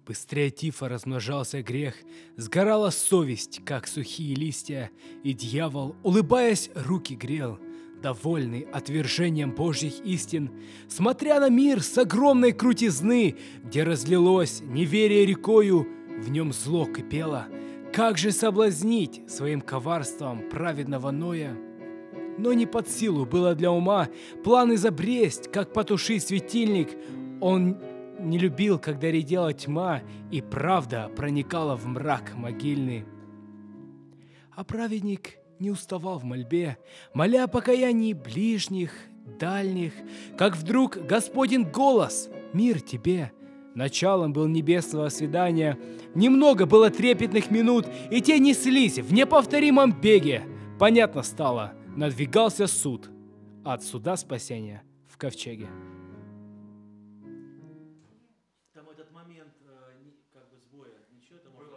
Быстрее тифа размножался грех, сгорала совесть, как сухие листья, и дьявол, улыбаясь, руки грел, довольный отвержением Божьих истин, смотря на мир с огромной крутизны, где разлилось неверие рекою, в нем зло кипело. Как же соблазнить своим коварством праведного Ноя? Но не под силу было для ума план изобресть, как потушить светильник. Он не любил, когда редела тьма, и правда проникала в мрак могильный. А праведник не уставал в мольбе, моля о покаянии ближних, дальних, как вдруг Господень голос: «Мир тебе!» Началом был небесного свидания. Немного было трепетных минут, и те неслись в неповторимом беге. Понятно стало, надвигался суд. От суда спасения в ковчеге. Там этот момент как бы сбоя, ничего там.